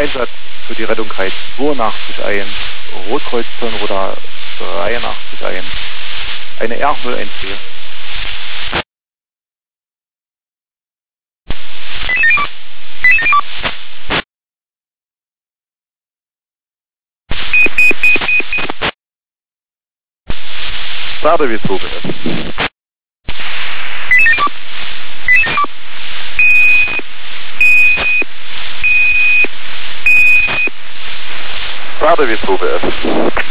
Einsatz für die Rettung Kai 82 ein, Rotkreuz Zonnenroda 83 ein, eine R014. Starte wie es oben ist. Starte wie es oben ist.